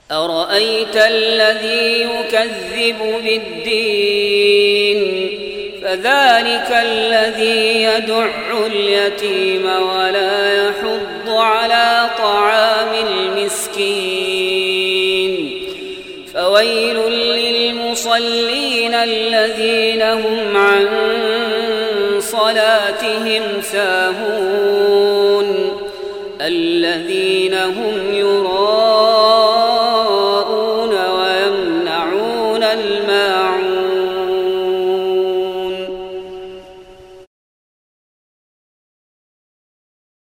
أرأيت الذي يكذب بالدين فذلك الذي يدع اليتيم ولا يحض على طعام المسكين فويل للمصلين الذين هم عن صلاتهم ساهون الذين هم يراءون